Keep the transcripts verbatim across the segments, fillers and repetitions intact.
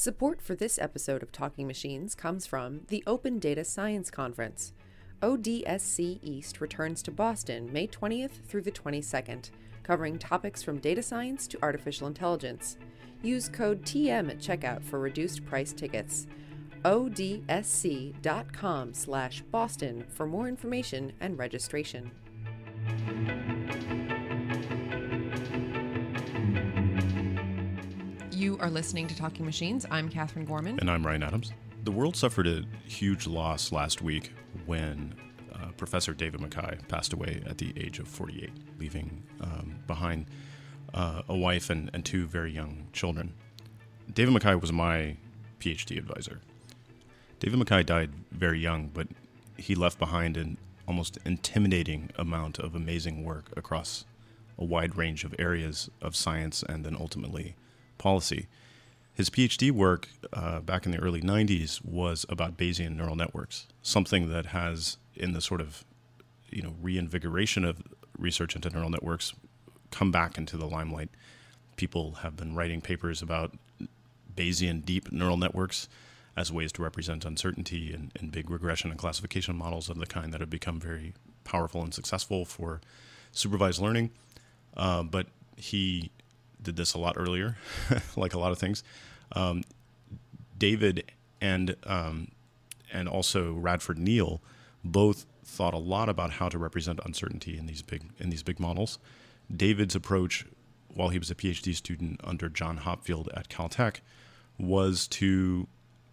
Support for this episode of Talking Machines comes from the Open Data Science Conference. O D S C East returns to Boston May twentieth through the twenty-second, covering topics from data science to artificial intelligence. Use code T M at checkout for reduced price tickets. O D S C dot com slash Boston for more information and registration. You are listening to Talking Machines. I'm Catherine Gorman. And I'm Ryan Adams. The world suffered a huge loss last week when uh, Professor David MacKay passed away at the age of forty-eight, leaving um, behind uh, a wife and, and two very young children. David MacKay was my PhD advisor. David MacKay died very young, but he left behind an almost intimidating amount of amazing work across a wide range of areas of science and then ultimately policy. His PhD work uh, back in the early nineties was about Bayesian neural networks, something that has, in the sort of you know reinvigoration of research into neural networks, come back into the limelight. People have been writing papers about Bayesian deep neural networks as ways to represent uncertainty in, in big regression and classification models of the kind that have become very powerful and successful for supervised learning. Uh, but he did this a lot earlier, like a lot of things. Um, David and um, and also Radford Neal both thought a lot about how to represent uncertainty in these big in these big models. David's approach, while he was a PhD student under John Hopfield at Caltech, was to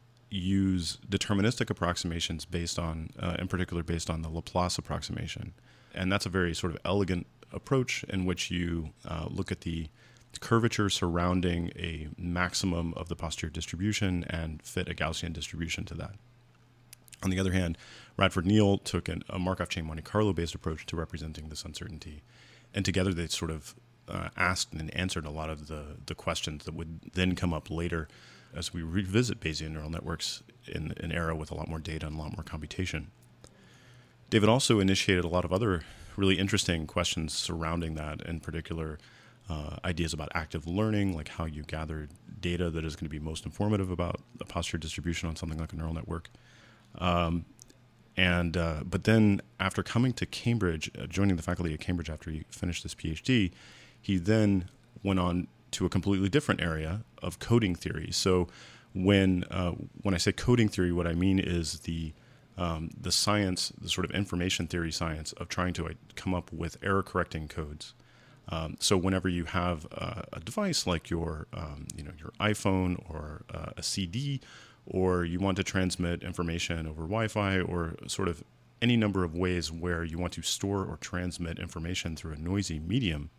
use deterministic approximations based on, uh, in particular, based on the Laplace approximation, and that's a very sort of elegant approach in which you uh, look at the curvature surrounding a maximum of the posterior distribution and fit a Gaussian distribution to that. On the other hand, Radford Neal took an, a Markov chain Monte Carlo-based approach to representing this uncertainty, and together they sort of uh, asked and answered a lot of the, the questions that would then come up later as we revisit Bayesian neural networks in an era with a lot more data and a lot more computation. David also initiated a lot of other really interesting questions surrounding that, in particular Uh, ideas about active learning, like how you gather data that is going to be most informative about a posterior distribution on something like a neural network. Um, and uh, but then after coming to Cambridge, uh, joining the faculty at Cambridge after he finished his PhD, he then went on to a completely different area of coding theory. So when uh, when I say coding theory, what I mean is the um, the science, the sort of information theory science of trying to uh, come up with error-correcting codes. Um, so whenever you have uh, a device like your, um, you know, your iPhone or uh, a C D, or you want to transmit information over Wi-Fi, or sort of any number of ways where you want to store or transmit information through a noisy medium,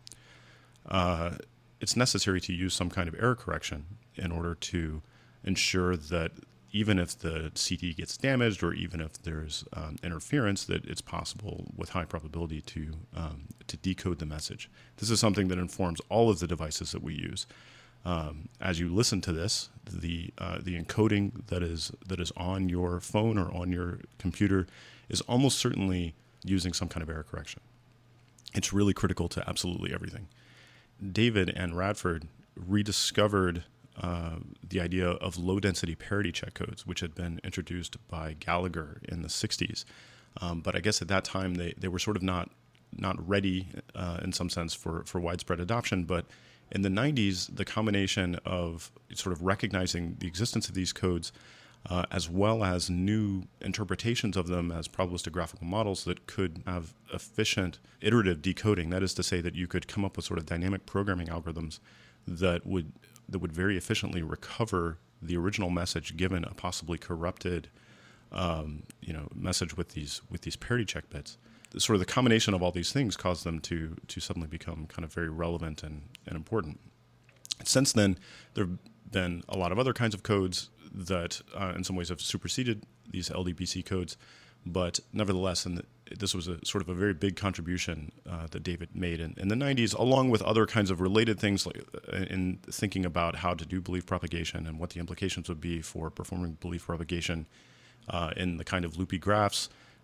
uh, it's necessary to use some kind of error correction in order to ensure that even if the C D gets damaged, or even if there's um, interference, that it's possible with high probability to um, to decode the message. This is something that informs all of the devices that we use. Um, as you listen to this, the uh, the encoding that is that is on your phone or on your computer is almost certainly using some kind of error correction. It's really critical to absolutely everything. David and Radford rediscovered Uh, the idea of low-density parity check codes, which had been introduced by Gallagher in the sixties. Um, but I guess at that time they, they were sort of not not ready uh, in some sense for, for widespread adoption. But in the nineties, the combination of sort of recognizing the existence of these codes uh, as well as new interpretations of them as probabilistic graphical models that could have efficient iterative decoding, that is to say that you could come up with sort of dynamic programming algorithms that would that would very efficiently recover the original message given a possibly corrupted, um, you know, message with these with these parity check bits. Sort of the combination of all these things caused them to to suddenly become kind of very relevant and, and important. Since then, there have been a lot of other kinds of codes that, uh, in some ways, have superseded these L D B C codes, but nevertheless, and this was a sort of a very big contribution uh, that David made in, in the nineties, along with other kinds of related things, like in thinking about how to do belief propagation and what the implications would be for performing belief propagation uh, in the kind of loopy graphs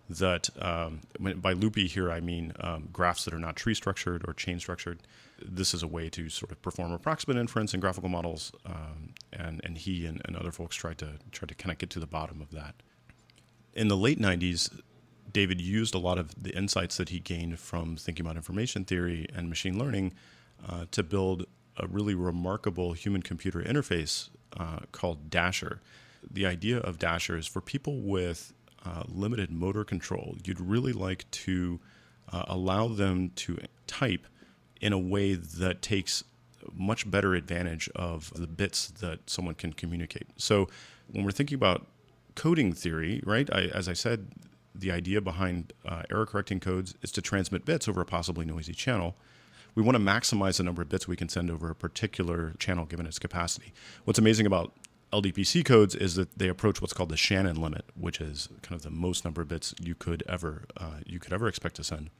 that um, by loopy here, I mean um, graphs that are not tree structured or chain structured. This is a way to sort of perform approximate inference in graphical models, um, and and he and, and other folks tried to try to kind of get to the bottom of that. In the late nineties, David used a lot of the insights that he gained from thinking about information theory and machine learning uh, to build a really remarkable human-computer interface uh, called Dasher. The idea of Dasher is for people with uh, limited motor control. You'd really like to uh, allow them to type in a way that takes much better advantage of the bits that someone can communicate. So when we're thinking about coding theory, right, I, as I said, the idea behind uh, error-correcting codes is to transmit bits over a possibly noisy channel. We want to maximize the number of bits we can send over a particular channel given its capacity. What's amazing about L D P C codes is that they approach what's called the Shannon limit, which is kind of the most number of bits you could ever uh, you could ever expect to send.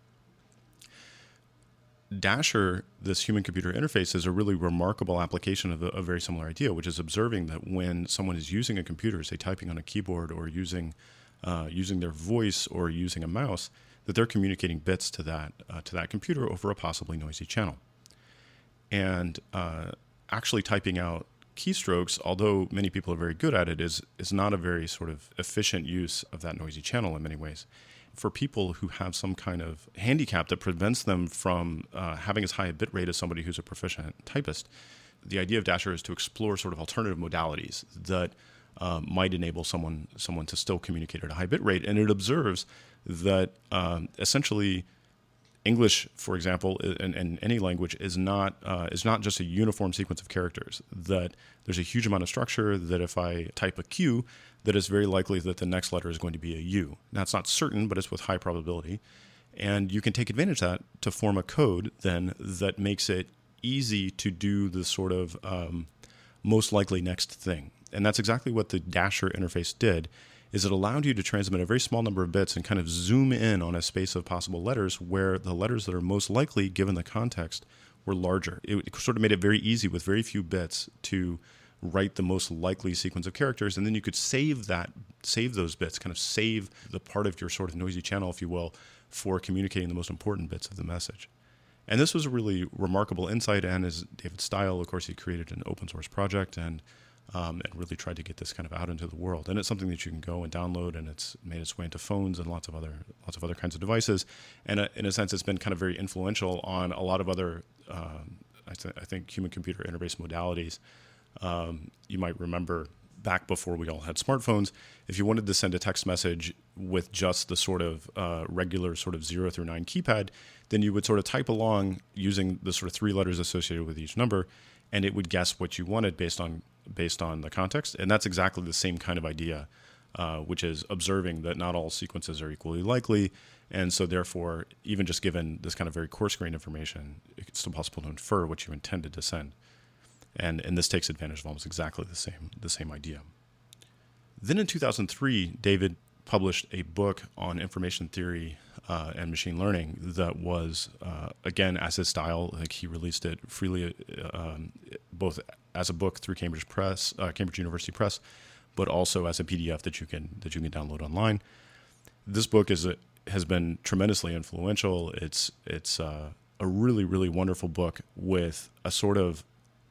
Dasher, this human-computer interface, is a really remarkable application of a, a very similar idea, which is observing that when someone is using a computer, say typing on a keyboard or using uh, using their voice or using a mouse, that they're communicating bits to that uh, to that computer over a possibly noisy channel. And uh, actually typing out keystrokes, although many people are very good at it, is is not a very sort of efficient use of that noisy channel in many ways. For people who have some kind of handicap that prevents them from uh, having as high a bit rate as somebody who's a proficient typist, the idea of Dasher is to explore sort of alternative modalities that uh, might enable someone someone to still communicate at a high bit rate. And it observes that um, essentially English, for example, and, and any language is not uh, is not just a uniform sequence of characters. That there's a huge amount of structure. That if I type a Q, that it's very likely that the next letter is going to be a U. Now, it's not certain, but it's with high probability. And you can take advantage of that to form a code then that makes it easy to do the sort of um, most likely next thing. And that's exactly what the Dasher interface did, is it allowed you to transmit a very small number of bits and kind of zoom in on a space of possible letters where the letters that are most likely, given the context, were larger. It, it sort of made it very easy with very few bits to write the most likely sequence of characters, and then you could save that, save those bits, kind of save the part of your sort of noisy channel, if you will, for communicating the most important bits of the message. And this was a really remarkable insight, and as David Style, of course, he created an open source project and um, and really tried to get this kind of out into the world. And it's something that you can go and download, and it's made its way into phones and lots of other lots of other kinds of devices. And uh, in a sense, it's been kind of very influential on a lot of other, um, I, th- I think, human-computer interface modalities. Um, you might remember back before we all had smartphones, if you wanted to send a text message with just the sort of uh, regular sort of zero through nine keypad, then you would sort of type along using the sort of three letters associated with each number, and it would guess what you wanted based on based on the context. And that's exactly the same kind of idea, uh, which is observing that not all sequences are equally likely. And so therefore, even just given this kind of very coarse-grained information, it's still possible to infer what you intended to send. And and this takes advantage of almost exactly the same the same idea. Then in two thousand three, David published a book on information theory uh, and machine learning that was, uh, again, as his style, like he released it freely, um, both as a book through Cambridge Press, uh, Cambridge University Press, but also as a P D F that you can that you can download online. This book is a, has been tremendously influential. It's it's uh, a really really wonderful book with a sort of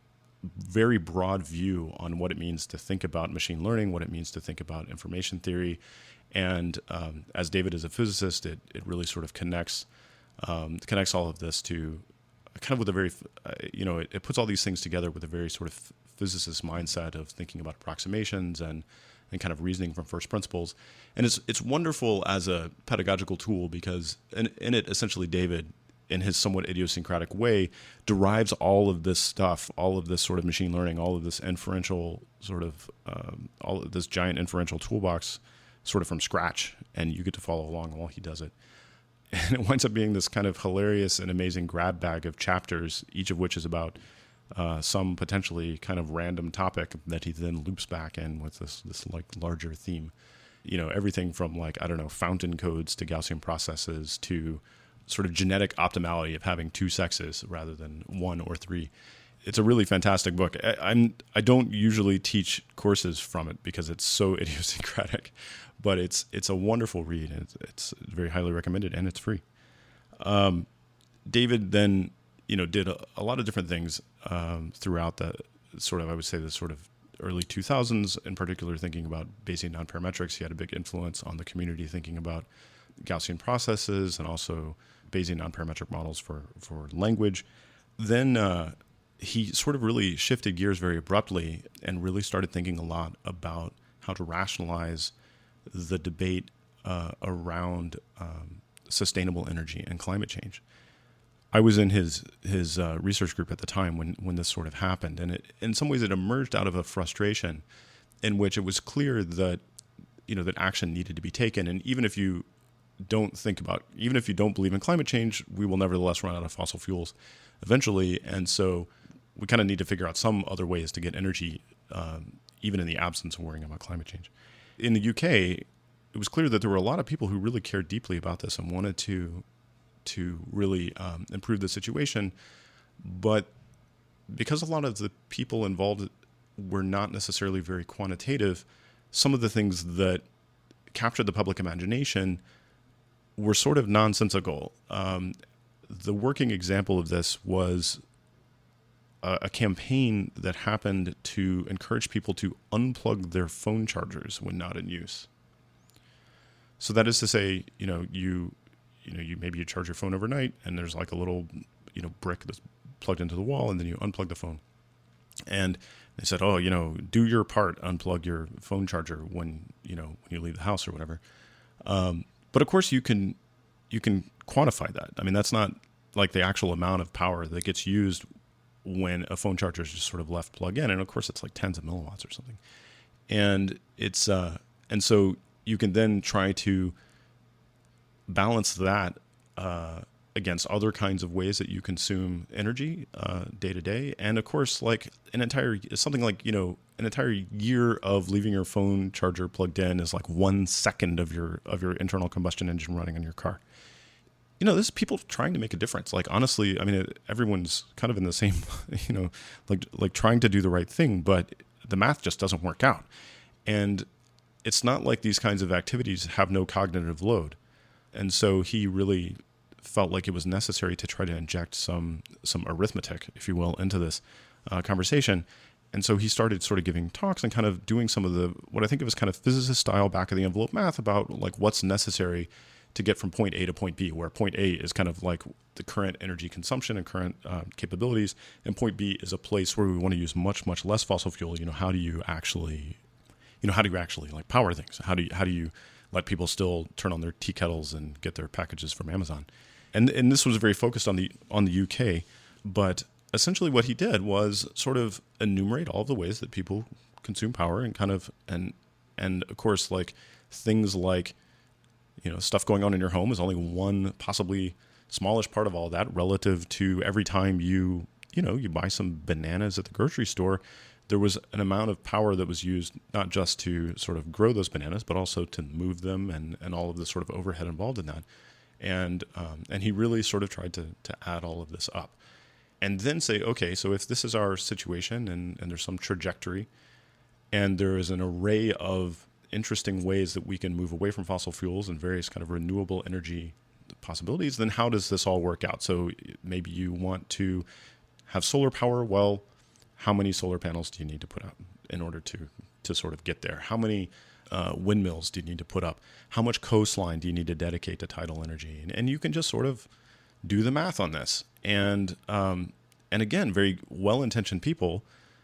very broad view on what it means to think about machine learning, what it means to think about information theory. And um, as David is a physicist, it, it really sort of connects um, connects all of this to kind of with a very, uh, you know, it, it puts all these things together with a very sort of physicist mindset of thinking about approximations and and kind of reasoning from first principles. And it's it's wonderful as a pedagogical tool because in, in it, essentially, David, in his somewhat idiosyncratic way, derives all of this stuff, all of this sort of machine learning, all of this inferential sort of, um, all of this giant inferential toolbox sort of from scratch, and you get to follow along while he does it. And it winds up being this kind of hilarious and amazing grab bag of chapters, each of which is about uh, some potentially kind of random topic that he then loops back in with this this like larger theme. You know, everything from like, I don't know, fountain codes to Gaussian processes to sort of genetic optimality of having two sexes rather than one or three. it's a really fantastic book. I, I'm I don't usually teach courses from it because it's so idiosyncratic, but it's it's a wonderful read, and it's, it's very highly recommended, and it's free. Um, David then, you know, did a, a lot of different things um, throughout the sort of, I would say, the sort of early two thousands, in particular thinking about Bayesian nonparametrics. He had a big influence on the community thinking about Gaussian processes and also Bayesian nonparametric models for, for language. Then uh, he sort of really shifted gears very abruptly and really started thinking a lot about how to rationalize the debate uh, around um, sustainable energy and climate change. I was in his his uh, research group at the time when when this sort of happened, and it, in some ways it emerged out of a frustration in which it was clear that you know that action needed to be taken, and even if you don't think about, even if you don't believe in climate change, we will nevertheless run out of fossil fuels eventually, and so we kind of need to figure out some other ways to get energy, um, even in the absence of worrying about climate change. In the U K, it was clear that there were a lot of people who really cared deeply about this and wanted to to really um, improve the situation, but because a lot of the people involved were not necessarily very quantitative, some of the things that captured the public imagination were sort of nonsensical. Um, the working example of this was a, a campaign that happened to encourage people to unplug their phone chargers when not in use. So that is to say, you know, you, you know, you maybe you charge your phone overnight, and there's like a little, you know, brick that's plugged into the wall, and then you unplug the phone. And they said, oh, you know, do your part, unplug your phone charger when, you know, when you leave the house or whatever. Um, but of course you can, you can quantify that. I mean, that's not like the actual amount of power that gets used when a phone charger is just sort of left plug in. And of course it's like tens of milliwatts or something. And it's, uh, and so you can then try to balance that, uh, against other kinds of ways that you consume energy uh, day to day. And of course, like an entire, something like, you know, an entire year of leaving your phone charger plugged in is like one second of your, of your internal combustion engine running on your car. You know, this is people trying to make a difference. Like, honestly, I mean, it, everyone's kind of in the same, you know, like, like trying to do the right thing, but the math just doesn't work out. And it's not like these kinds of activities have no cognitive load. And so he really felt like it was necessary to try to inject some some arithmetic, if you will, into this uh, conversation. And so he started sort of giving talks and kind of doing some of the, what I think of as kind of physicist style back of the envelope math about like what's necessary to get from point A to point B, where point A is kind of like the current energy consumption and current uh, capabilities, and point B is a place where we want to use much, much less fossil fuel. You know, how do you actually, you know, how do you actually like power things? How do you, how do you let people still turn on their tea kettles and get their packages from Amazon? And and this was very focused on the on the U K, but essentially what he did was sort of enumerate all of the ways that people consume power and kind of and and of course like things like, you know, stuff going on in your home is only one possibly smallish part of all that relative to every time you you know you buy some bananas at the grocery store. There was an amount of power that was used not just to sort of grow those bananas, but also to move them and and all of the sort of overhead involved in that. And um, and he really sort of tried to to add all of this up and then say, okay, so if this is our situation and, and there's some trajectory and there is an array of interesting ways that we can move away from fossil fuels and various kind of renewable energy possibilities, then how does this all work out? So maybe you want to have solar power. Well, how many solar panels do you need to put out in order to to sort of get there? How many Uh, windmills do you need to put up? How much coastline do you need to dedicate to tidal energy? And, and you can just sort of do the math on this. And um, and again, very well-intentioned people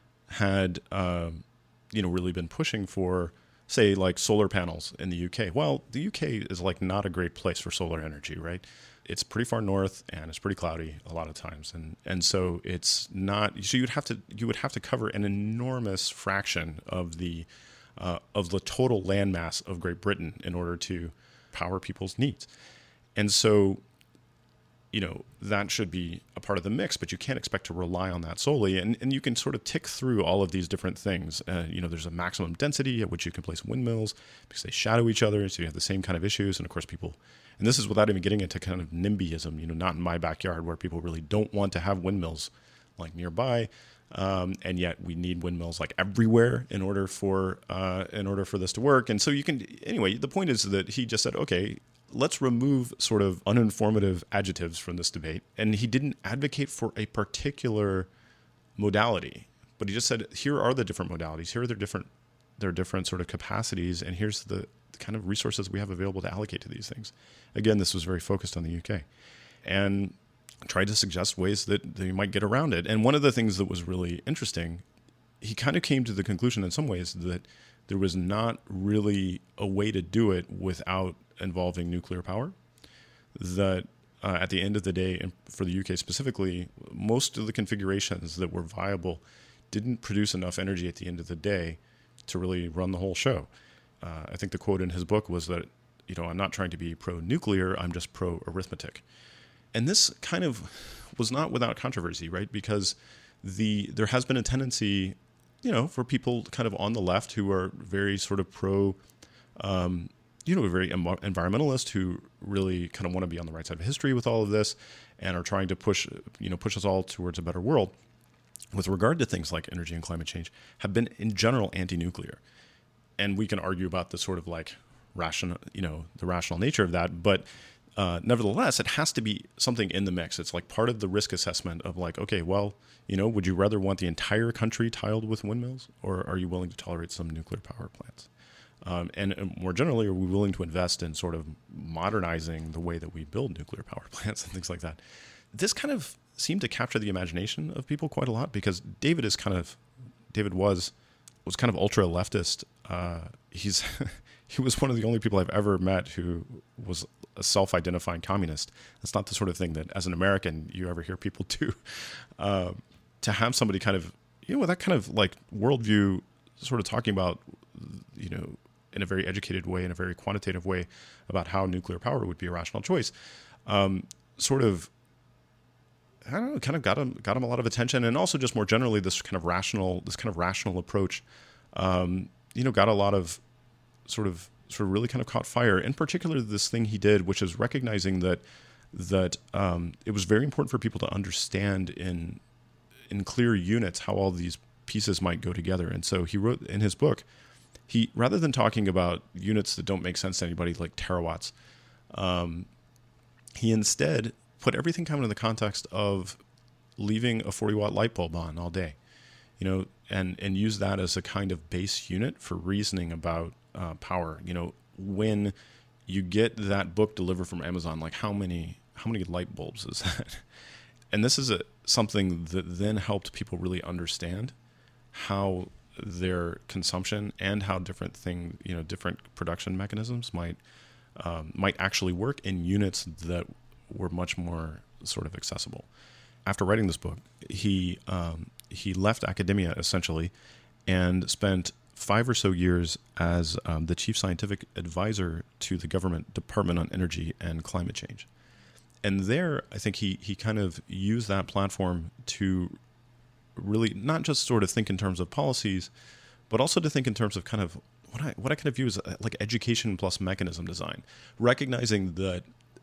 had uh, you know really been pushing for, say, like solar panels in the U K. Well, the U K is like not a great place for solar energy, right? It's pretty far north and it's pretty cloudy a lot of times, and and so it's not. So you'd have to you would have to cover an enormous fraction of the Uh, of the total landmass of Great Britain in order to power people's needs. And so, you know, that should be a part of the mix, but you can't expect to rely on that solely. And and you can sort of tick through all of these different things. Uh, you know, there's a maximum density at which you can place windmills because they shadow each other, so you have the same kind of issues. And of course people, and this is without even getting into kind of NIMBYism, you know, not in my backyard, where people really don't want to have windmills like nearby. Um, and yet we need windmills like everywhere in order for uh, in order for this to work. And so you can anyway. The point is that he just said, okay, let's remove sort of uninformative adjectives from this debate. And he didn't advocate for a particular modality, but he just said, here are the different modalities. Here are their different their different sort of capacities, and here's the, the kind of resources we have available to allocate to these things. Again, this was very focused on the U K, and tried to suggest ways that they might get around it. And one of the things that was really interesting, he kind of came to the conclusion in some ways that there was not really a way to do it without involving nuclear power. That uh, at the end of the day, and for the U K specifically, most of the configurations that were viable didn't produce enough energy at the end of the day to really run the whole show. Uh, I think the quote in his book was that, you know, I'm not trying to be pro-nuclear, I'm just pro-arithmetic. And this kind of was not without controversy, right? Because the there has been a tendency, you know, for people kind of on the left who are very sort of pro, um, you know, very em- environmentalist who really kind of want to be on the right side of history with all of this and are trying to push, you know, push us all towards a better world with regard to things like energy and climate change, have been in general anti-nuclear. And we can argue about the sort of like rational, you know, the rational nature of that, but Uh, nevertheless, it has to be something in the mix. It's like part of the risk assessment of like, okay, well, you know, would you rather want the entire country tiled with windmills, or are you willing to tolerate some nuclear power plants? Um, and, and more generally, are we willing to invest in sort of modernizing the way that we build nuclear power plants and things like that? This kind of seemed to capture the imagination of people quite a lot, because David is kind of, David was, was kind of ultra leftist. Uh, he's, he was one of the only people I've ever met who was a self-identifying communist. That's not the sort of thing that, as an American, you ever hear people do. Uh, to have somebody kind of, you know, with that kind of like worldview, sort of talking about, you know, in a very educated way, in a very quantitative way, about how nuclear power would be a rational choice, um, sort of, I don't know, kind of got him got him a lot of attention, and also just more generally, this kind of rational, this kind of rational approach, um, you know, got a lot of sort of. sort of really kind of caught fire. In particular, this thing he did, which is recognizing that that um, it was very important for people to understand in in clear units how all these pieces might go together. And so he wrote in his book, he rather than talking about units that don't make sense to anybody like terawatts, um, he instead put everything kind of in the context of leaving a forty watt light bulb on all day, you know, and and use that as a kind of base unit for reasoning about Uh, power. You know, when you get that book delivered from Amazon, like how many how many light bulbs is that? And this is a something that then helped people really understand how their consumption and how different thing, you know, different production mechanisms might um, might actually work in units that were much more sort of accessible. After writing this book, he um, he left academia essentially and spent five or so years as um, the chief scientific advisor to the government Department on Energy and Climate Change. And there, I think he he kind of used that platform to really not just sort of think in terms of policies, but also to think in terms of kind of what I what I kind of view as like education plus mechanism design, recognizing that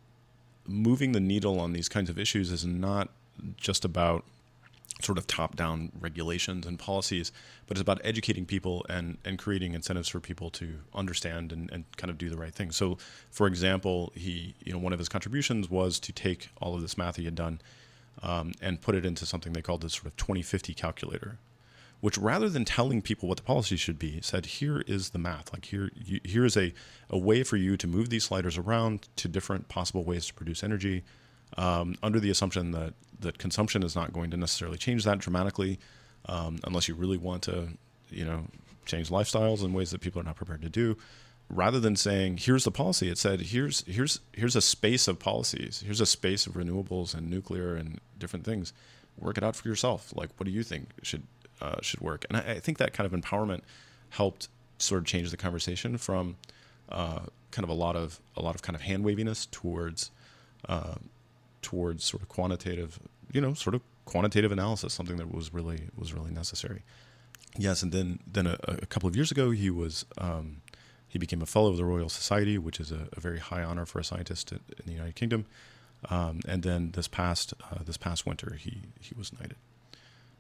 moving the needle on these kinds of issues is not just about sort of top-down regulations and policies, but it's about educating people and, and creating incentives for people to understand and, and kind of do the right thing. So, for example, he, you know, one of his contributions was to take all of this math he had done um, and put it into something they called the sort of twenty fifty calculator, which rather than telling people what the policy should be, said, here is the math. Like here, you, here is a, a way for you to move these sliders around to different possible ways to produce energy, um, under the assumption that that consumption is not going to necessarily change that dramatically, um, unless you really want to, you know, change lifestyles in ways that people are not prepared to do. Rather than saying, here's the policy, it said, here's here's here's a space of policies. Here's a space of renewables and nuclear and different things. Work it out for yourself. Like, what do you think should uh, should work? And I, I think that kind of empowerment helped sort of change the conversation from uh, kind of a lot of a lot of kind of hand waviness towards. Uh, towards sort of quantitative, you know, sort of quantitative analysis, something that was really was really necessary. Yes, and then then a, a couple of years ago, he was um, he became a fellow of the Royal Society, which is a, a very high honor for a scientist in, in the United Kingdom. Um, and then this past uh, this past winter, he he was knighted.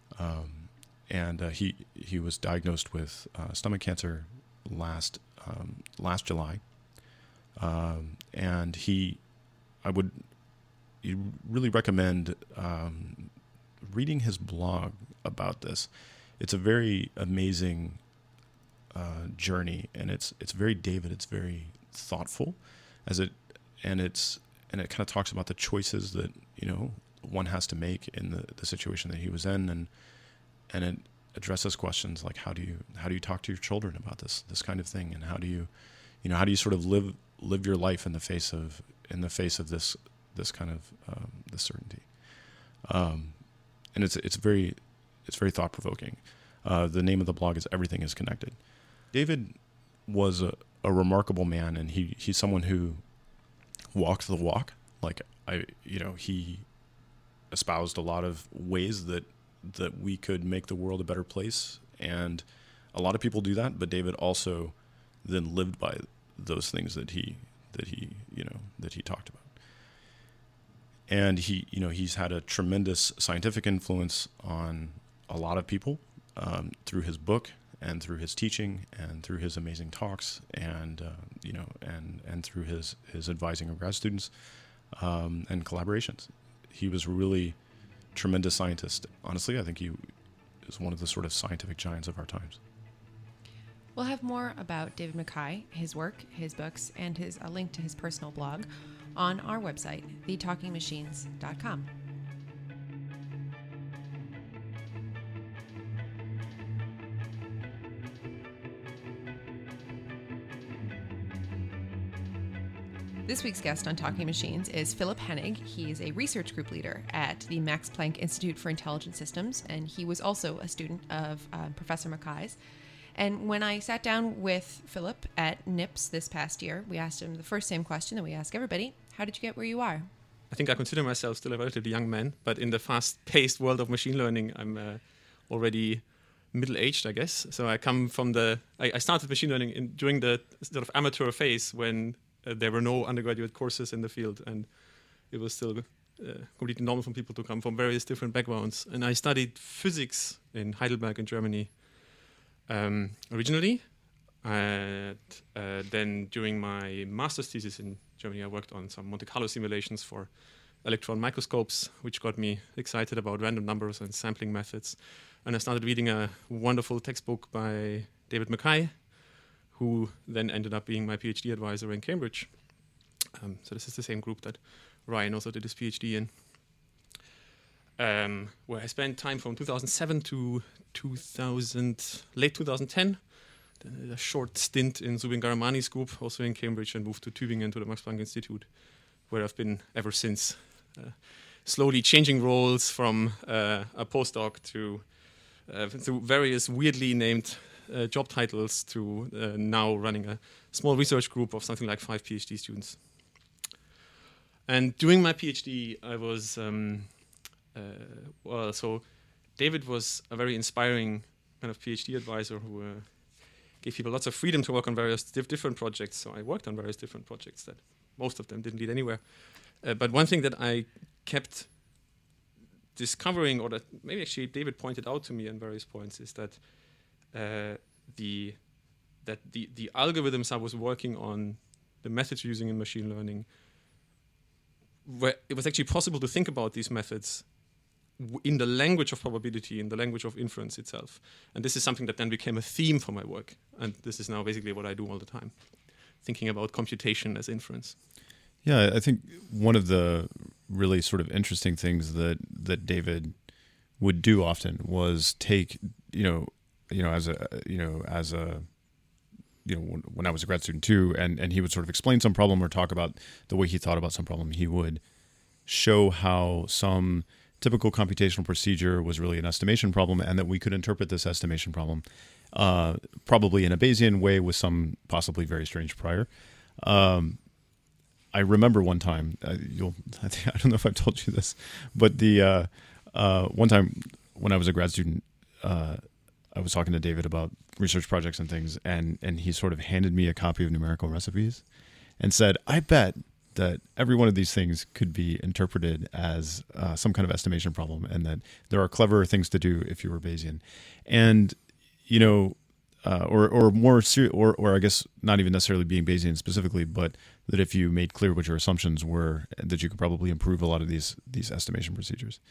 Um, and uh, he he was diagnosed with uh, stomach cancer last um, last July. Um, and he, I would really recommend um, reading his blog about this. It's a very amazing uh, journey, and it's it's very David. It's very thoughtful, as it and it's and it kind of talks about the choices that you know one has to make in the, the situation that he was in, and and it addresses questions like how do you how do you talk to your children about this this kind of thing, and how do you you know how do you sort of live live your life in the face of in the face of this this kind of um, this certainty, um, and it's it's very it's very thought provoking. Uh, the name of the blog is Everything is Connected. David was a, a remarkable man, and he he's someone who walked the walk. Like I, you know, he espoused a lot of ways that that we could make the world a better place, and a lot of people do that. But David also then lived by those things that he that he you know that he talked about. And he you know he's had a tremendous scientific influence on a lot of people um, through his book and through his teaching and through his amazing talks and uh, you know and and through his his advising of grad students um, and collaborations. He was really tremendous scientist. Honestly, I think he is one of the sort of scientific giants of our times. We'll have more about David MacKay, his work, his books, and his a link to his personal blog on our website, the talking machines dot com. This week's guest on Talking Machines is Philip Hennig. He is a research group leader at the Max Planck Institute for Intelligent Systems, and he was also a student of uh, Professor MacKay's. And when I sat down with Philip at NIPS this past year, we asked him the first same question that we ask everybody: how did you get where you are? I think I consider myself still a relatively young man, but in the fast-paced world of machine learning, I'm uh, already middle-aged, I guess. So I come from the... I, I started machine learning in, during the sort of amateur phase when Uh, there were no undergraduate courses in the field, and it was still uh, completely normal for people to come from various different backgrounds. And I studied physics in Heidelberg in Germany um, originally. And uh, then during my master's thesis in Germany, I worked on some Monte Carlo simulations for electron microscopes, which got me excited about random numbers and sampling methods. And I started reading a wonderful textbook by David MacKay, who then ended up being my PhD advisor in Cambridge. Um, so this is the same group that Ryan also did his PhD in, um, where I spent time from two thousand seven to two thousand, late two thousand ten. Then a short stint in Zubin Garamani's group, also in Cambridge, and moved to Tübingen to the Max Planck Institute, where I've been ever since, uh, slowly changing roles from uh, a postdoc to, uh, to various weirdly named Uh, job titles to uh, now running a small research group of something like five PhD students. And during my PhD, I was, um, uh, well, so David was a very inspiring kind of PhD advisor who uh, gave people lots of freedom to work on various diff- different projects. So I worked on various different projects that most of them didn't lead anywhere. Uh, but one thing that I kept discovering, or that maybe actually David pointed out to me in various points, is that Uh, the that the, the algorithms I was working on, the methods using in machine learning, where it was actually possible to think about these methods w- in the language of probability, in the language of inference itself. And this is something that then became a theme for my work. And this is now basically what I do all the time, thinking about computation as inference. Yeah, I think one of the really sort of interesting things that, that David would do often was take, you know, you know, as a, you know, as a, you know, when, when I was a grad student too, and, and he would sort of explain some problem or talk about the way he thought about some problem. He would show how some typical computational procedure was really an estimation problem, and that we could interpret this estimation problem, uh, probably in a Bayesian way with some possibly very strange prior. Um, I remember one time, uh, you'll, I, think, I don't know if I've told you this, but the, uh, uh, one time when I was a grad student, uh, I was talking to David about research projects and things, and, and he sort of handed me a copy of numerical recipes and said, I bet that every one of these things could be interpreted as uh, some kind of estimation problem, and that there are cleverer things to do if you were Bayesian. And, you know, uh, or or more ser- or or I guess not even necessarily being Bayesian specifically, but that if you made clear what your assumptions were, that you could probably improve a lot of these these estimation procedures.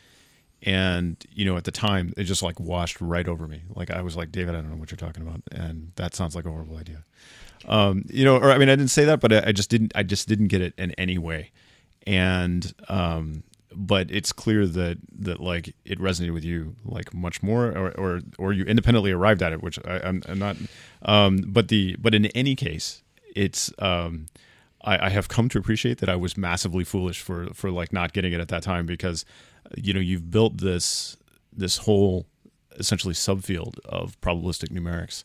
And, you know, at the time, it just like washed right over me. Like I was like, David, I don't know what you're talking about, and that sounds like a horrible idea. Um, you know, or I mean, I didn't say that, but I, I just didn't. I just didn't get it in any way. And um, but it's clear that that like it resonated with you like much more, or or, or you independently arrived at it, which I, I'm, I'm not. Um, but the but in any case, it's. Um, I, I have come to appreciate that I was massively foolish for for like not getting it at that time, because you know you've built this this whole essentially subfield of probabilistic numerics,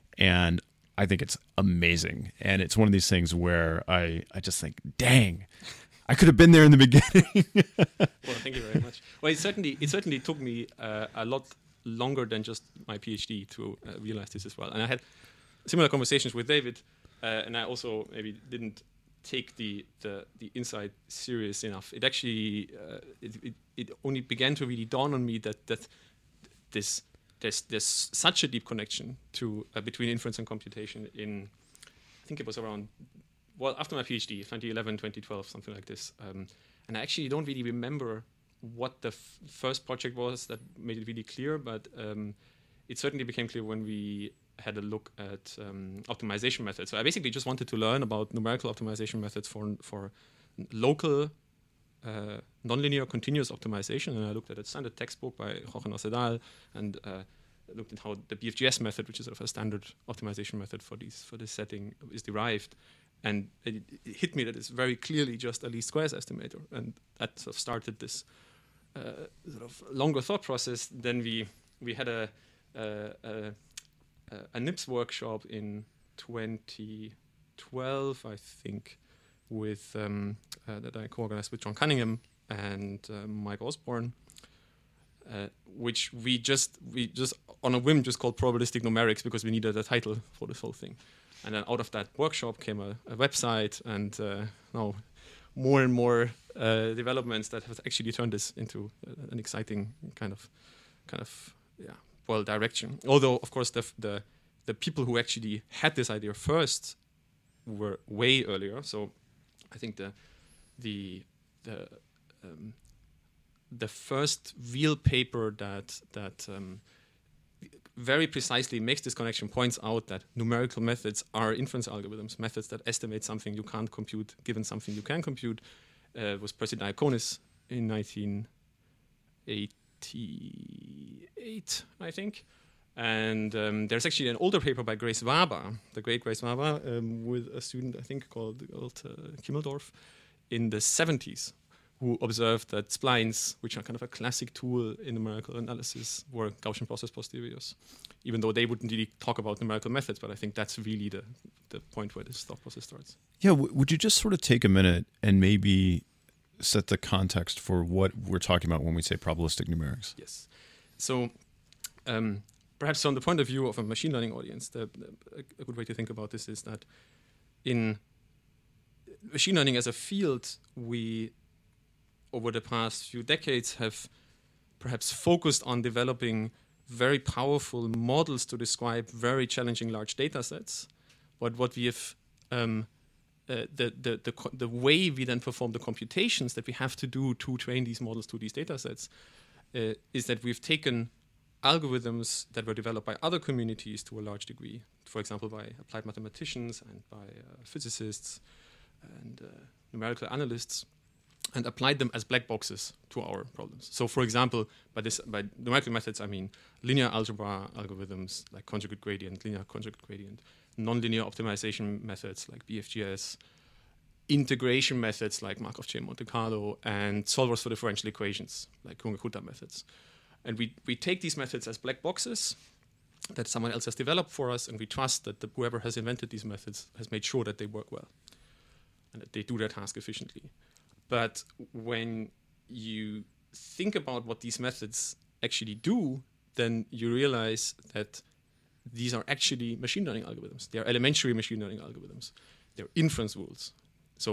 and I think it's amazing. And it's one of these things where I, I just think, dang, I could have been there in the beginning. Well, thank you very much. Well, it certainly it certainly took me uh, a lot longer than just my PhD to uh, realize this as well. And I had similar conversations with David, uh, and I also maybe didn't take the the, the insight serious enough. It actually uh, it, it it only began to really dawn on me that that this. There's there's such a deep connection to uh, between inference and computation in, I think it was around, well, after my PhD, twenty eleven, twenty twelve, something like this. Um, and I actually don't really remember what the f- first project was that made it really clear, but um, it certainly became clear when we had a look at um, optimization methods. So I basically just wanted to learn about numerical optimization methods for for local Uh, nonlinear continuous optimization, and I looked at a standard textbook by Jorge Nocedal, and uh, looked at how the B F G S method, which is sort of a standard optimization method for these for this setting, is derived. And it, it hit me that it's very clearly just a least squares estimator, and that sort of started this uh, sort of longer thought process. Then we we had a a, a, a N I P S workshop in twenty twelve, I think, with um, uh, that I co-organized with John Cunningham and uh, Mike Osborne, uh, which we just we just on a whim just called probabilistic numerics because we needed a title for this whole thing. And then out of that workshop came a, a website, and uh, now more and more uh, developments that have actually turned this into uh, an exciting kind of kind of yeah well direction. Although of course the the the people who actually had this idea first were way earlier. So I think the the the um, the first real paper that that um, very precisely makes this connection points out that numerical methods are inference algorithms, methods that estimate something you can't compute given something you can compute, uh, was Percy Diaconis in nineteen eighty-eight, I think. And um, there's actually an older paper by Grace Waber, the great Grace Waber, um, with a student, I think, called, called uh, Kimmeldorf, in the seventies, who observed that splines, which are kind of a classic tool in numerical analysis, were Gaussian process posteriors, even though they wouldn't really talk about numerical methods. But I think that's really the, the point where this thought process starts. Yeah, w- would you just sort of take a minute and maybe set the context for what we're talking about when we say probabilistic numerics? Yes. So um, perhaps from the point of view of a machine learning audience, the, the, a good way to think about this is that in machine learning as a field, we, over the past few decades, have perhaps focused on developing very powerful models to describe very challenging large data sets. But what we have, um, uh, the, the, the, the way we then perform the computations that we have to do to train these models to these data sets uh, is that we've taken algorithms that were developed by other communities to a large degree, for example, by applied mathematicians and by uh, physicists and uh, numerical analysts, and applied them as black boxes to our problems. So, for example, by this by numerical methods, I mean linear algebra algorithms like conjugate gradient, linear conjugate gradient, nonlinear optimization methods like B F G S, integration methods like Markov chain Monte Carlo, and solvers for differential equations like Runge-Kutta methods. And we, we take these methods as black boxes that someone else has developed for us, and we trust that the, whoever has invented these methods has made sure that they work well and that they do their task efficiently. But when you think about what these methods actually do, then you realize that these are actually machine learning algorithms. They are elementary machine learning algorithms. They're inference rules. So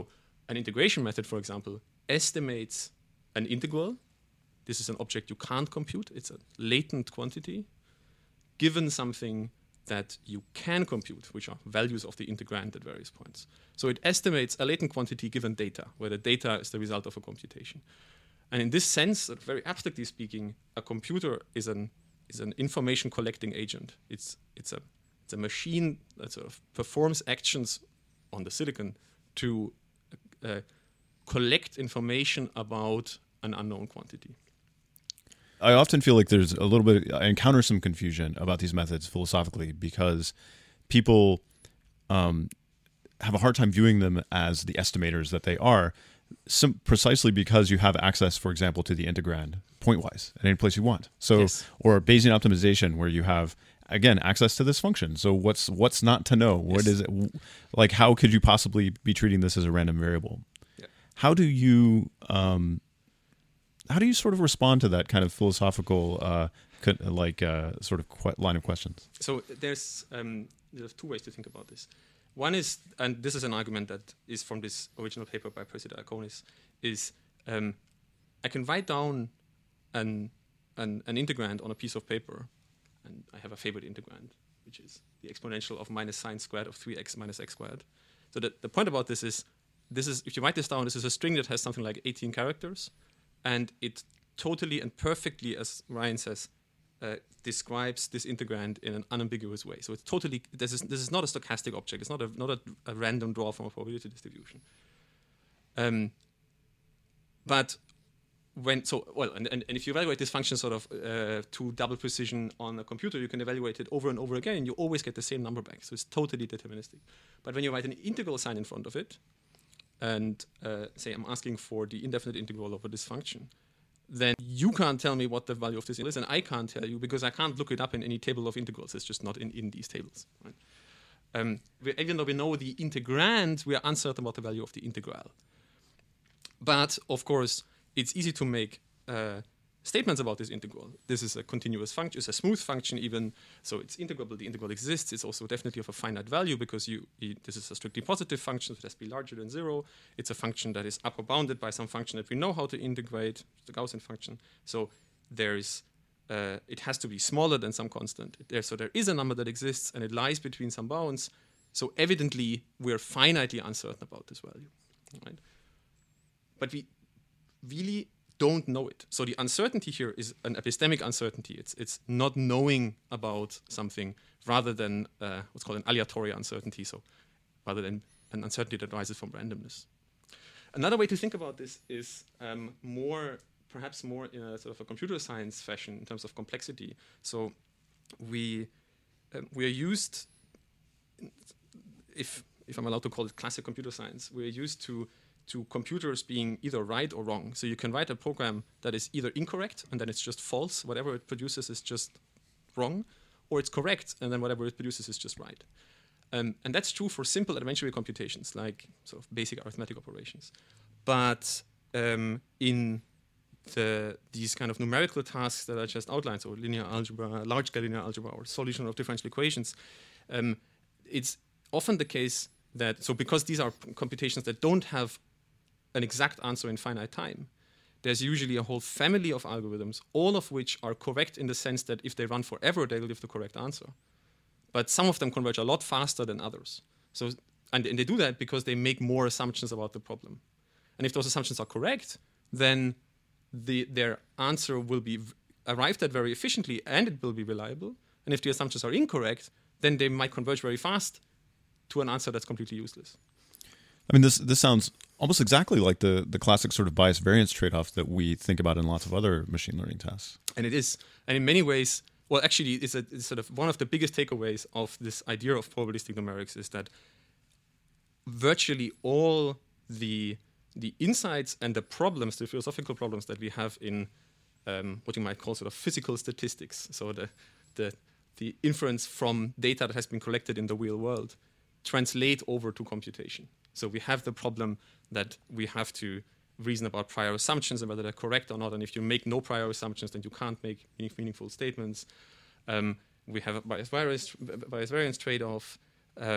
an integration method, for example, estimates an integral. This is an object you can't compute. It's a latent quantity given something that you can compute, which are values of the integrand at various points. So it estimates a latent quantity given data, where the data is the result of a computation. And in this sense, very abstractly speaking, a computer is an is an information collecting agent. It's it's a it's a machine that sort of performs actions on the silicon to uh, collect information about an unknown quantity. I often feel like there's a little bit, I encounter some confusion about these methods philosophically because people um, have a hard time viewing them as the estimators that they are, sim- precisely because you have access, for example, to the integrand pointwise at any place you want. So, yes. Or Bayesian optimization where you have, again, access to this function. So what's what's not to know? What yes. is it? Like, how could you possibly be treating this as a random variable? Yeah. How do you... Um, How do you sort of respond to that kind of philosophical, uh, like, uh, sort of qu- line of questions? So there's um, there's two ways to think about this. One is, and this is an argument that is from this original paper by Percy Diaconis, is um, I can write down an, an an integrand on a piece of paper, and I have a favorite integrand, which is the exponential of minus sine squared of three x minus x squared. So the, the point about this is, this is if you write this down, this is a string that has something like eighteen characters. And it totally and perfectly, as Ryan says, uh, describes this integrand in an unambiguous way. So it's totally, this is this is not a stochastic object. It's not a not a, a random draw from a probability distribution. Um, but when so well, and, and, and if you evaluate this function sort of uh, to double precision on a computer, you can evaluate it over and over again, and you always get the same number back. So it's totally deterministic. But when you write an integral sign in front of it, and uh, say I'm asking for the indefinite integral over this function, then you can't tell me what the value of this is, and I can't tell you because I can't look it up in any table of integrals. It's just not in, in these tables. Right? Um, we, even though we know the integrand, we are uncertain about the value of the integral. But, of course, it's easy to make uh, statements about this integral. This is a continuous function, it's a smooth function even, so it's integrable, the integral exists. It's also definitely of a finite value because you, you this is a strictly positive function, so it has to be larger than zero. It's a function that is upper bounded by some function that we know how to integrate, the Gaussian function. So there is, uh, it has to be smaller than some constant. There, so there is a number that exists and it lies between some bounds. So evidently we're finitely uncertain about this value, right? But we really don't know it. So the uncertainty here is an epistemic uncertainty. It's it's not knowing about something rather than uh, what's called an aleatory uncertainty. So rather than an uncertainty that arises from randomness. Another way to think about this is um, more, perhaps more in a sort of a computer science fashion in terms of complexity. So we um, we are used, if if I'm allowed to call it classic computer science, we're used to to computers being either right or wrong. So you can write a program that is either incorrect, and then it's just false. Whatever it produces is just wrong, or it's correct, and then whatever it produces is just right. Um, and that's true for simple elementary computations, like sort of basic arithmetic operations. But um, in the, these kind of numerical tasks that I just outlined, so linear algebra, large-scale linear algebra, or solution of differential equations, um, it's often the case that, so because these are computations that don't have an exact answer in finite time, there's usually a whole family of algorithms, all of which are correct in the sense that if they run forever, they will give the correct answer. But some of them converge a lot faster than others. So, and, and they do that because they make more assumptions about the problem. And if those assumptions are correct, then the, their answer will be v- arrived at very efficiently and it will be reliable. And if the assumptions are incorrect, then they might converge very fast to an answer that's completely useless. I mean, this this sounds almost exactly like the, the classic sort of bias variance trade-off that we think about in lots of other machine learning tasks. And it is. And in many ways, well, actually, it's, a, it's sort of one of the biggest takeaways of this idea of probabilistic numerics is that virtually all the the insights and the problems, the philosophical problems that we have in um, what you might call sort of physical statistics, so the the the inference from data that has been collected in the real world, translate over to computation. So we have the problem that we have to reason about prior assumptions and whether they're correct or not. And if you make no prior assumptions, then you can't make meaningful statements. Um, we have a bias variance, bias variance trade-off. Um,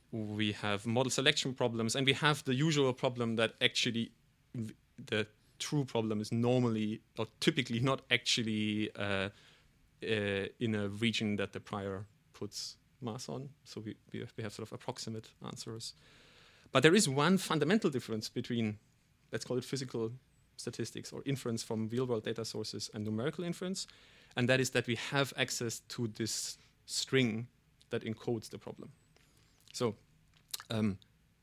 we have model selection problems, and we have the usual problem that actually v- the true problem is normally or typically not actually uh, uh, in a region that the prior puts mass on. So we, we, have, we have sort of approximate answers. But there is one fundamental difference between, let's call it physical statistics or inference from real-world data sources and numerical inference, and that is that we have access to this string that encodes the problem. So um,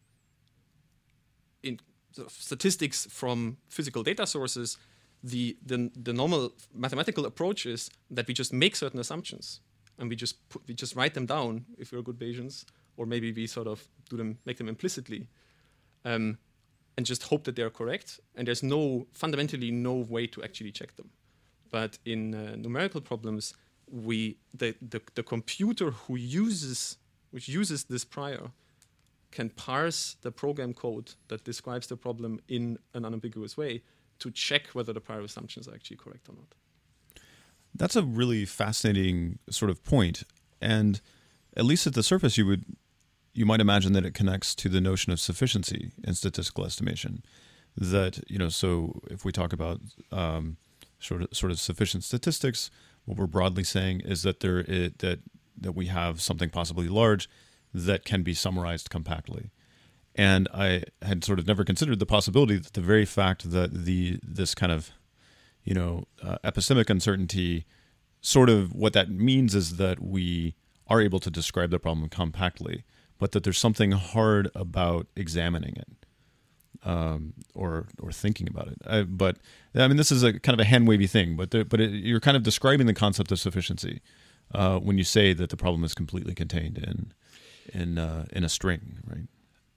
in sort of statistics from physical data sources, the, the, the normal mathematical approach is that we just make certain assumptions and we just put, we just write them down if we're good Bayesians, or maybe we sort of do them, make them implicitly, um, and just hope that they're correct. And there's no fundamentally no way to actually check them. But in uh, numerical problems, we the, the the computer who uses which uses this prior can parse the program code that describes the problem in an unambiguous way to check whether the prior assumptions are actually correct or not. That's a really fascinating sort of point, and at least at the surface, you would you might imagine that it connects to the notion of sufficiency in statistical estimation. That, you know, so if we talk about um, sort of sort of sufficient statistics, what we're broadly saying is that there is, that that we have something possibly large that can be summarized compactly. And I had sort of never considered the possibility that the very fact that the this kind of, you know, uh, epistemic uncertainty, sort of what that means is that we are able to describe the problem compactly, but that there's something hard about examining it, um, or or thinking about it. I, but I mean, this is a kind of a hand wavy thing, but there, but it, you're kind of describing the concept of sufficiency uh, when you say that the problem is completely contained in in uh, in a string, right?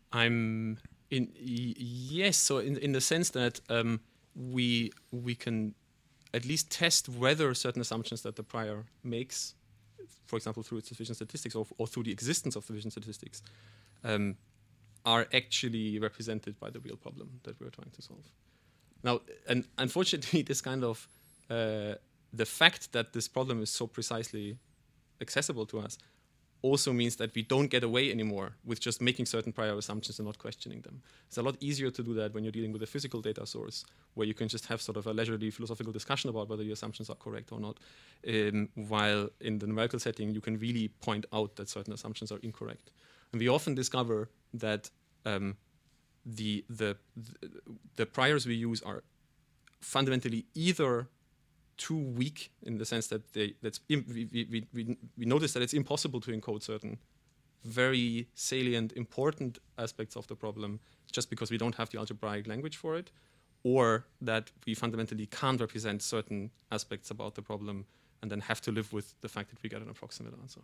I'm in y- yes. So in in the sense that um, we we can at least test whether certain assumptions that the prior makes, for example, through its sufficient statistics or, or through the existence of sufficient statistics, um, are actually represented by the real problem that we're trying to solve. Now, and unfortunately, this kind of uh, the fact that this problem is so precisely accessible to us also means that we don't get away anymore with just making certain prior assumptions and not questioning them. It's a lot easier to do that when you're dealing with a physical data source, where you can just have sort of a leisurely philosophical discussion about whether your assumptions are correct or not, um, while in the numerical setting, you can really point out that certain assumptions are incorrect. And we often discover that um, the, the, the, the priors we use are fundamentally either too weak in the sense that they that's we, we, we, we notice that it's impossible to encode certain very salient, important aspects of the problem just because we don't have the algebraic language for it, or that we fundamentally can't represent certain aspects about the problem and then have to live with the fact that we get an approximate answer.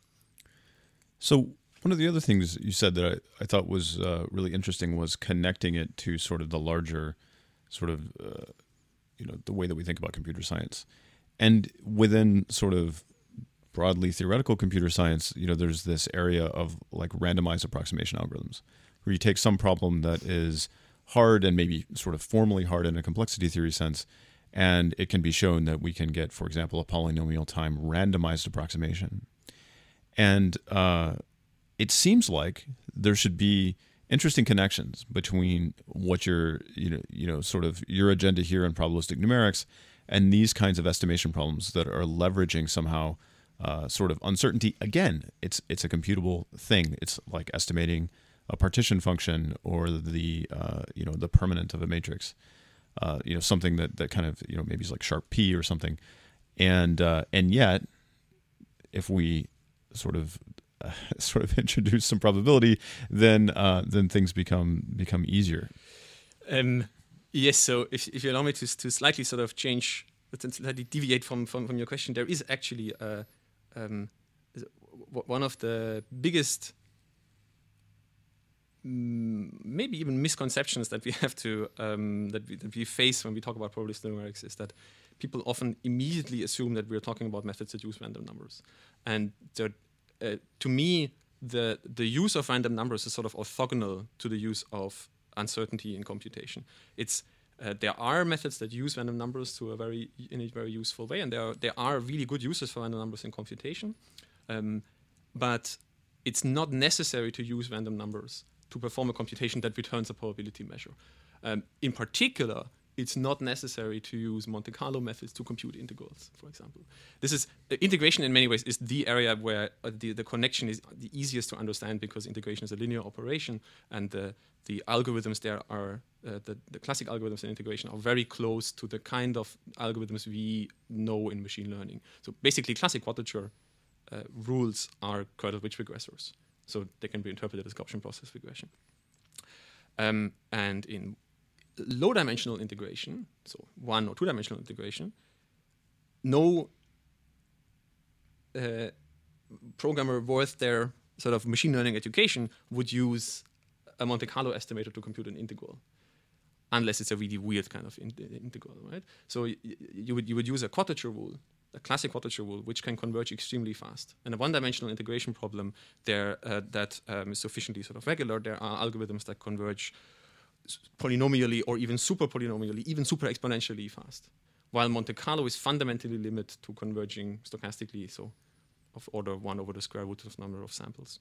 So one of the other things you said that I, I thought was uh, really interesting was connecting it to sort of the larger sort of uh, you know, the way that we think about computer science. And within sort of broadly theoretical computer science, you know, there's this area of like randomized approximation algorithms, where you take some problem that is hard and maybe sort of formally hard in a complexity theory sense, and it can be shown that we can get, for example, a polynomial time randomized approximation. And uh, it seems like there should be interesting connections between what your, you know, you know, sort of your agenda here in probabilistic numerics and these kinds of estimation problems that are leveraging somehow uh, sort of uncertainty. Again, it's it's a computable thing. It's like estimating a partition function or the uh, you know the permanent of a matrix. Uh, you know, something that, that kind of, you know, maybe is like sharp P or something, and uh, and yet, if we sort of Uh, sort of introduce some probability, then uh, then things become become easier. Um, yes. So if, if you allow me to to slightly sort of change, slightly deviate from from, from your question, there is actually uh, um, one of the biggest, maybe even misconceptions that we have to um, that we that we face when we talk about probabilistic numerics is that people often immediately assume that we're talking about methods that use random numbers, and the Uh, to me, the the use of random numbers is sort of orthogonal to the use of uncertainty in computation. It's uh, there are methods that use random numbers to a very in a very useful way, and there are, there are really good uses for random numbers in computation. Um, but it's not necessary to use random numbers to perform a computation that returns a probability measure. Um, in particular, it's not necessary to use Monte Carlo methods to compute integrals, for example. This is uh, integration in many ways is the area where uh, the, the connection is the easiest to understand, because integration is a linear operation, and the, the algorithms there are, uh, the, the classic algorithms in integration are very close to the kind of algorithms we know in machine learning. So basically classic quadrature uh, rules are kernel-rich regressors. So they can be interpreted as Gaussian process regression. Um, and in low-dimensional integration, so one or two-dimensional integration, no uh, programmer worth their sort of machine learning education would use a Monte Carlo estimator to compute an integral, unless it's a really weird kind of in integral, right? So y you would you would use a quadrature rule, a classic quadrature rule, which can converge extremely fast. And a one-dimensional integration problem there uh, that um, is sufficiently sort of regular, there are algorithms that converge polynomially or even super polynomially, even super exponentially fast. While Monte Carlo is fundamentally limited to converging stochastically, so of order one over the square root of number of samples.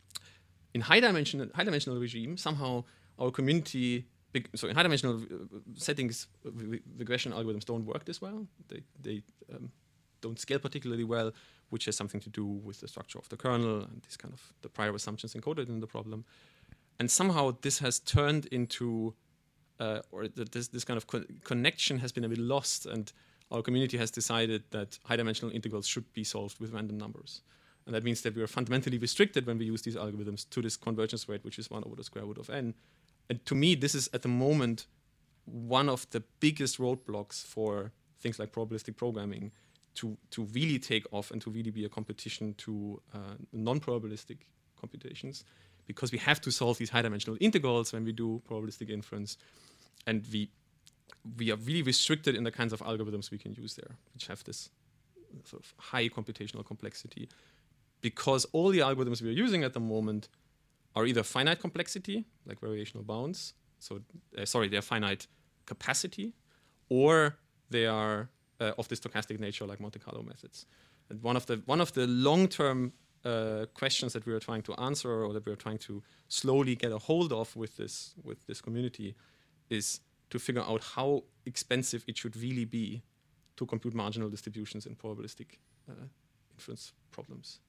In high dimensional high dimensional regime, somehow our community, big, so in high dimensional settings, regression algorithms don't work this well. They they um, don't scale particularly well, which has something to do with the structure of the kernel and these kind of the prior assumptions encoded in the problem. And somehow this has turned into, uh, or th this, this kind of co connection has been a bit lost, and our community has decided that high-dimensional integrals should be solved with random numbers. And that means that we are fundamentally restricted when we use these algorithms to this convergence rate, which is one over the square root of n. And to me, this is at the moment one of the biggest roadblocks for things like probabilistic programming to, to really take off and to really be a competition to uh, non-probabilistic computations, because we have to solve these high-dimensional integrals when we do probabilistic inference, and we we are really restricted in the kinds of algorithms we can use there, which have this sort of high computational complexity, because all the algorithms we are using at the moment are either finite complexity, like variational bounds, so uh, sorry, they're finite capacity, or they are uh, of the stochastic nature, like Monte Carlo methods. And one of the one of the long-term uh, questions that we are trying to answer, or that we are trying to slowly get a hold of with this with this community, is to figure out how expensive it should really be to compute marginal distributions in probabilistic uh, inference problems.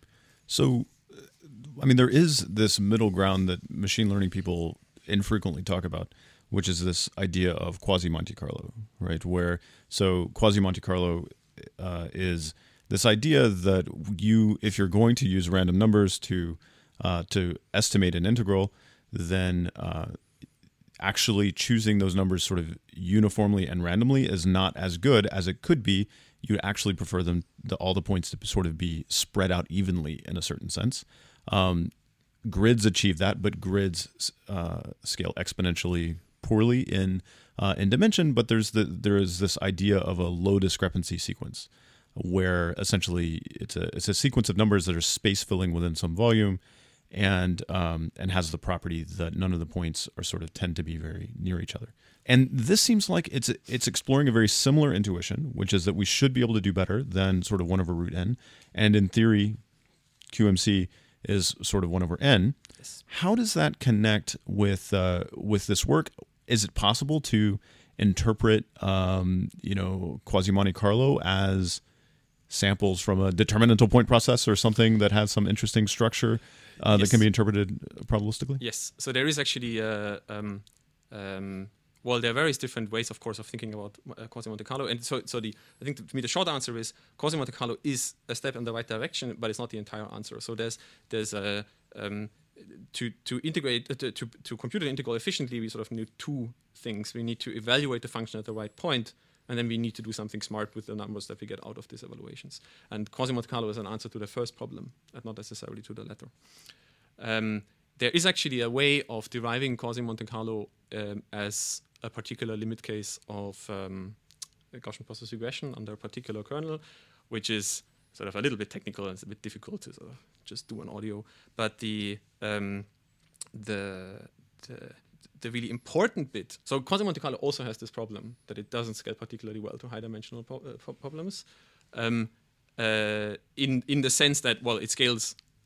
So, I mean, there is this middle ground that machine learning people infrequently talk about, which is this idea of quasi-Monte Carlo, right? Where, so quasi-Monte Carlo uh, is this idea that you, if you're going to use random numbers to uh, to estimate an integral, then uh, actually choosing those numbers sort of uniformly and randomly is not as good as it could be. You'd actually prefer them, the, all the points to sort of be spread out evenly in a certain sense. Um, grids achieve that, but grids uh, scale exponentially poorly in uh, in dimension. But there's the there is this idea of a low discrepancy sequence, where essentially it's a it's a sequence of numbers that are space filling within some volume, and um, and has the property that none of the points are sort of tend to be very near each other. And this seems like it's it's exploring a very similar intuition, which is that we should be able to do better than sort of one over root n. And in theory, Q M C is sort of one over n. Yes. How does that connect with uh, with this work? Is it possible to interpret um, you know quasi-Monte Carlo as samples from a determinantal point process or something that has some interesting structure uh, yes. that can be interpreted probabilistically? Yes. So there is actually uh, um, um, well, there are various different ways, of course, of thinking about uh, quasi-Monte Carlo. And so, so the I think to me the short answer is quasi-Monte Carlo is a step in the right direction, but it's not the entire answer. So there's there's a um, to to integrate uh, to, to to compute an integral efficiently, we sort of need two things. We need to evaluate the function at the right point, and then we need to do something smart with the numbers that we get out of these evaluations. And quasi-Monte Carlo is an answer to the first problem, and not necessarily to the latter. Um, there is actually a way of deriving quasi-Monte Carlo um, as a particular limit case of um, Gaussian process regression under a particular kernel, which is sort of a little bit technical and it's a bit difficult to sort of just do an audio. But the um, the, the the really important bit, so quasi-Monte Carlo also has this problem that it doesn't scale particularly well to high-dimensional pro uh, pro problems, um, uh, in in the sense that, well, it scales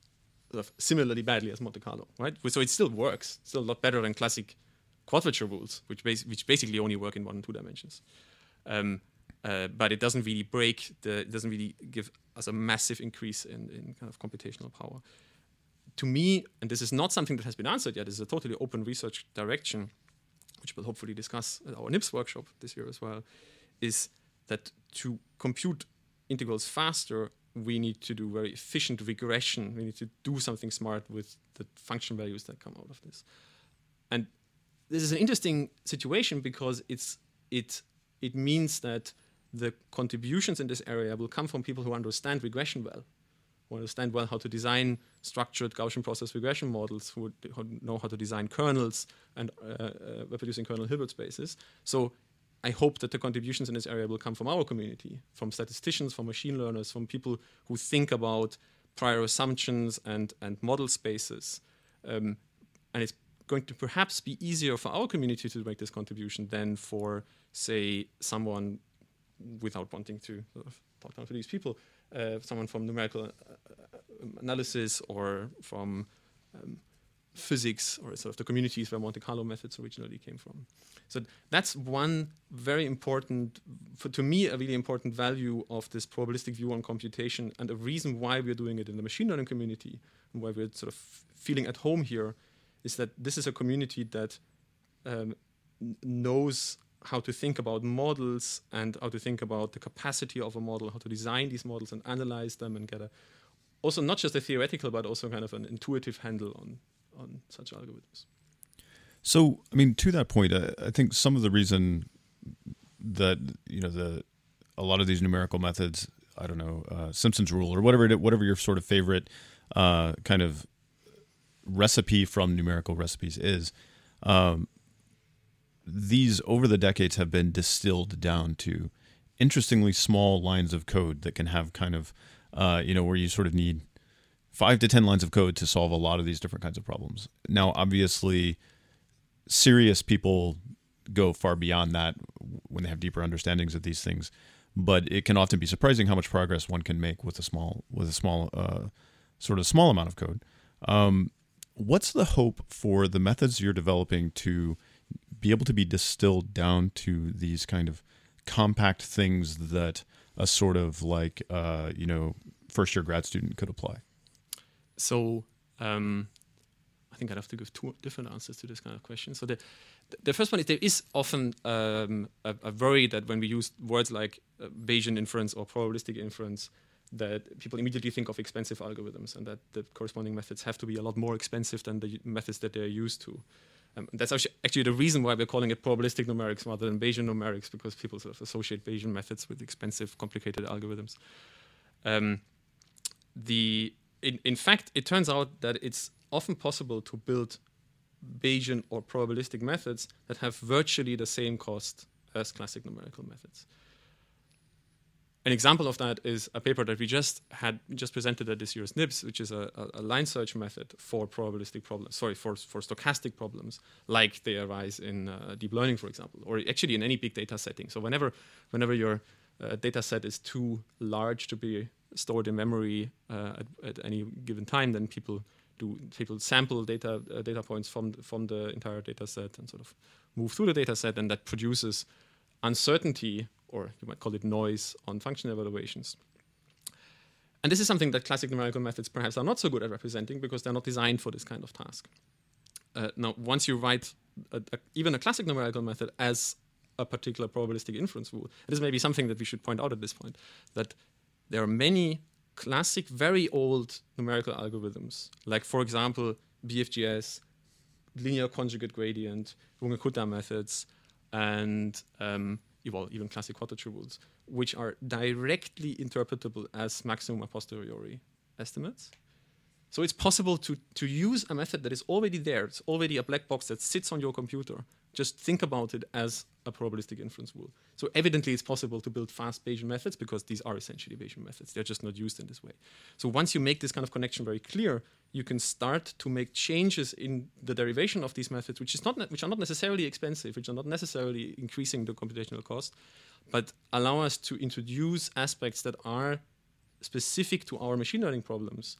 sort of similarly badly as Monte Carlo, right? So it still works, still a lot better than classic quadrature rules, which, bas- which basically only work in one and two dimensions. Um, uh, but it doesn't really break the, it doesn't really give us a massive increase in, in kind of computational power. To me, and this is not something that has been answered yet, this is a totally open research direction, which we'll hopefully discuss at our N I P S workshop this year as well, is that to compute integrals faster, we need to do very efficient regression. We need to do something smart with the function values that come out of this. And this is an interesting situation because it's it it means that the contributions in this area will come from people who understand regression well, who understand well how to design structured Gaussian process regression models, who, who know how to design kernels and uh, uh, reproducing kernel Hilbert spaces. So I hope that the contributions in this area will come from our community, from statisticians, from machine learners, from people who think about prior assumptions and, and model spaces. Um, and it's going to perhaps be easier for our community to make this contribution than for, say, someone without wanting to sort of talk down to these people, uh, someone from numerical uh, analysis or from um, physics or sort of the communities where Monte Carlo methods originally came from. So that's one very important, for, to me, a really important value of this probabilistic view on computation, and a reason why we're doing it in the machine learning community and why we're sort of feeling at home here is that this is a community that um, n- knows how to think about models and how to think about the capacity of a model, how to design these models and analyze them and get a, also not just a theoretical, but also kind of an intuitive handle on, on such algorithms. So, I mean, to that point, uh, I think some of the reason that, you know, the a lot of these numerical methods, I don't know, uh, Simpson's rule or whatever it, whatever your sort of favorite uh, kind of recipe from numerical recipes is, um, these over the decades have been distilled down to interestingly small lines of code that can have kind of, uh, you know, where you sort of need five to ten lines of code to solve a lot of these different kinds of problems. Now, obviously, serious people go far beyond that when they have deeper understandings of these things, but it can often be surprising how much progress one can make with a small, with a small, uh, sort of small amount of code. Um, what's the hope for the methods you're developing to be able to be distilled down to these kind of compact things that a sort of like, uh, you know, first year grad student could apply? So um, I think I'd have to give two different answers to this kind of question. So the the first one is there is often um, a, a worry that when we use words like uh, Bayesian inference or probabilistic inference, that people immediately think of expensive algorithms and that the corresponding methods have to be a lot more expensive than the methods that they're used to. Um, that's actually the reason why we're calling it probabilistic numerics rather than Bayesian numerics, because people sort of associate Bayesian methods with expensive, complicated algorithms. Um, the in, in fact, it turns out that it's often possible to build Bayesian or probabilistic methods that have virtually the same cost as classic numerical methods. An example of that is a paper that we just had just presented at this year's N I P S, which is a, a, a line search method for probabilistic problems, sorry, for, for stochastic problems, like they arise in uh, deep learning, for example, or actually in any big data setting. So whenever, whenever your uh, data set is too large to be stored in memory uh, at, at any given time, then people do people sample data uh, data points from from the entire data set and sort of move through the data set, and that produces uncertainty, or you might call it noise, on function evaluations. And this is something that classic numerical methods perhaps are not so good at representing because they're not designed for this kind of task. Uh, now, once you write a, a, even a classic numerical method as a particular probabilistic inference rule, and this may be something that we should point out at this point, that there are many classic, very old numerical algorithms, like, for example, B F G S, linear conjugate gradient, Runge-Kutta methods, and um, well, even classic quadrature rules, which are directly interpretable as maximum a posteriori estimates. So it's possible to, to use a method that is already there. It's already a black box that sits on your computer. Just think about it as a probabilistic inference rule. So evidently it's possible to build fast Bayesian methods because these are essentially Bayesian methods. They're just not used in this way. So once you make this kind of connection very clear, you can start to make changes in the derivation of these methods, which is not ne- which are not necessarily expensive, which are not necessarily increasing the computational cost, but allow us to introduce aspects that are specific to our machine learning problems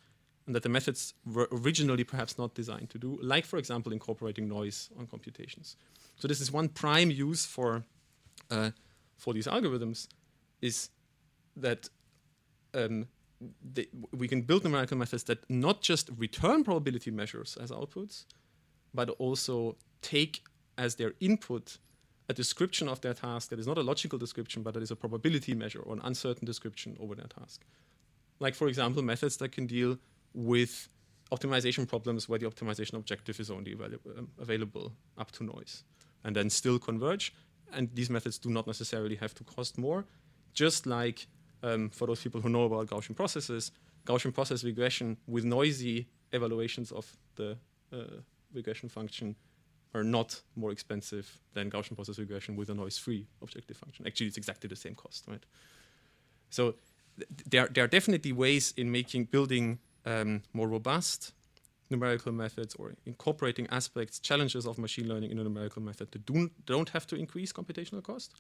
and that the methods were originally perhaps not designed to do, like, for example, incorporating noise on computations. So this is one prime use for, uh, for these algorithms, is that um, they, we can build numerical methods that not just return probability measures as outputs, but also take as their input a description of their task that is not a logical description, but that is a probability measure or an uncertain description over their task. Like, for example, methods that can deal with optimization problems where the optimization objective is only avail- um, available up to noise, and then still converge. And these methods do not necessarily have to cost more, just like um, for those people who know about Gaussian processes, Gaussian process regression with noisy evaluations of the uh, regression function are not more expensive than Gaussian process regression with a noise-free objective function. Actually, it's exactly the same cost, right? So th- there, there are definitely ways in making building um, more robust numerical methods or incorporating aspects, challenges of machine learning in a numerical method that do, don't have to increase computational cost.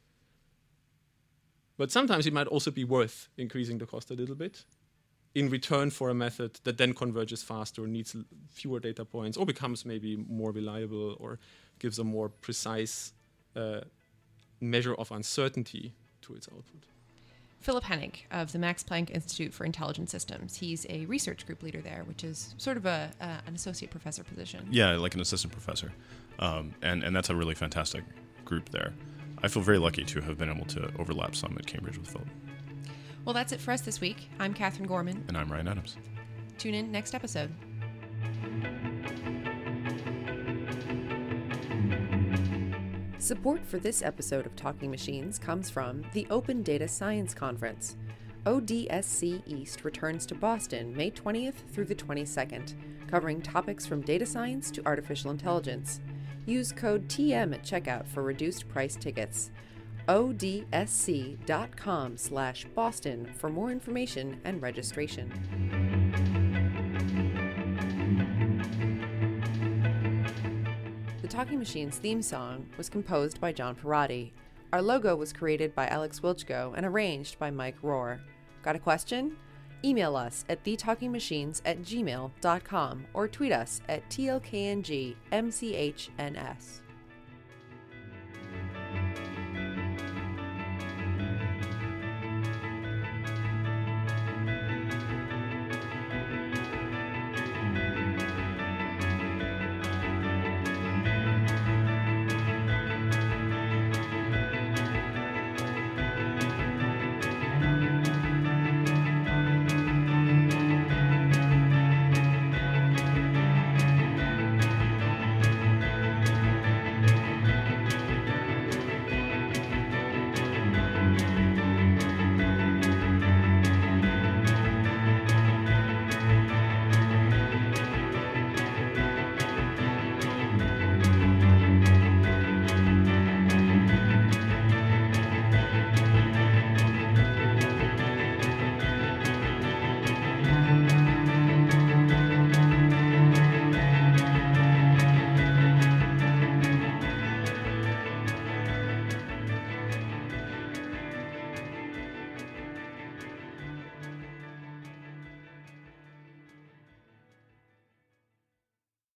But sometimes it might also be worth increasing the cost a little bit in return for a method that then converges faster, needs l- fewer data points, or becomes maybe more reliable, or gives a more precise uh, measure of uncertainty to its output. Philipp Hennig of the Max Planck Institute for Intelligent Systems. He's a research group leader there, which is sort of a uh, an associate professor position. Yeah, like an assistant professor. Um, and, and that's a really fantastic group there. I feel very lucky to have been able to overlap some at Cambridge with Philipp. Well, that's it for us this week. I'm Catherine Gorman. And I'm Ryan Adams. Tune in next episode. Support for this episode of Talking Machines comes from the Open Data Science Conference. O D S C East returns to Boston May twentieth through the twenty-second, covering topics from data science to artificial intelligence. Use code T M at checkout for reduced price tickets. O D S C dot com slash Boston for more information and registration. The Talking Machines theme song was composed by John Parati. Our logo was created by Alex Wilchko and arranged by Mike Rohr. Got a question? Email us at the talking machines at gmail dot com or tweet us at T L K N G M C H N S.